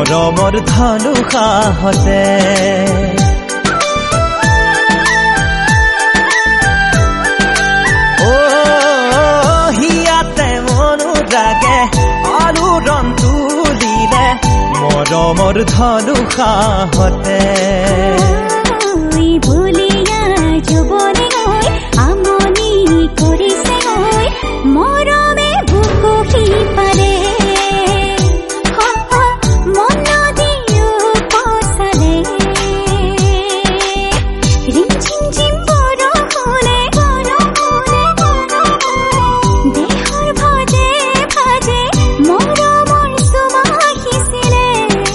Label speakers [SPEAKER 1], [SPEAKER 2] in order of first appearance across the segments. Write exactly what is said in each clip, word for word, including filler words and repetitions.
[SPEAKER 1] মৰমৰ ধনুষাহতে আলোড়ন তুলিলে মৰমৰ ধনুষাহতে
[SPEAKER 2] ভুলিয়া যুৱনে গৈ আমনি কৰিছে গৈ মৰমে বুকুহি পাৰে মন দিও পচালে ৰিম ঝিম ঝিম বৰষুণে দেহৰ ভাজে ভাজে মৰমৰ চুমা সিঁচিলে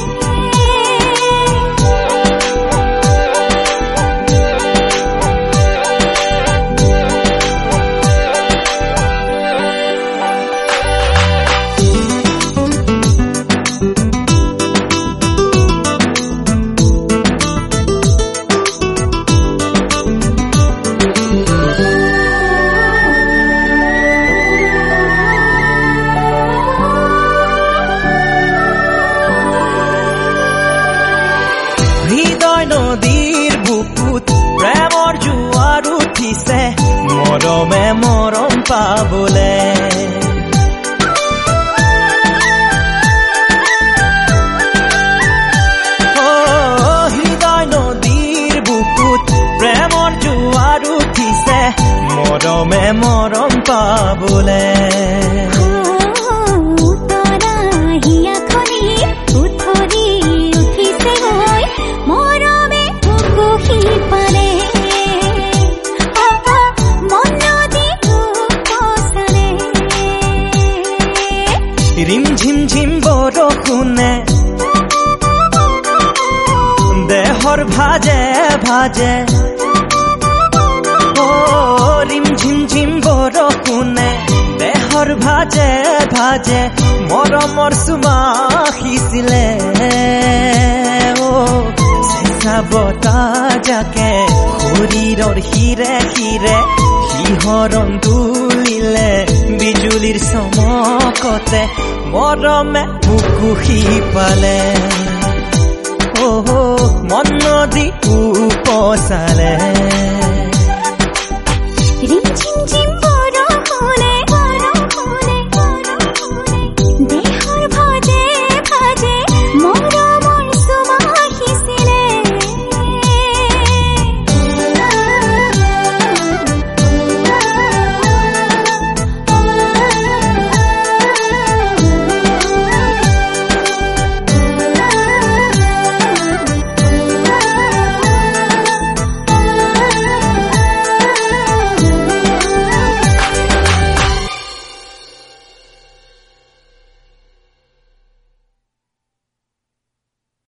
[SPEAKER 1] হৃদয় নদীৰ বুকুত প্ৰেমৰ জোৱাৰ উঠিছে মৰমে মৰম পাবলে হৃদয় নদীৰ বুকুত প্ৰেমৰ জোৱাৰ উঠিছে মৰমে মৰম পাবলে ৰিম ঝিম ঝিম বৰষুণে দেহৰ ভাজে ভাজে ৰিম ঝিম ঝিম বৰষুণে দেহৰ ভাজে ভাজে মৰমৰ চুমা সিঁচিলে চেঁচা বতাহ জাকে শৰীৰৰ শিৰে শিৰে শিহৰণ তুলিলে বিজুলীৰ চমকতে মৰমে বুকুহি পালে মন নদী উপচালে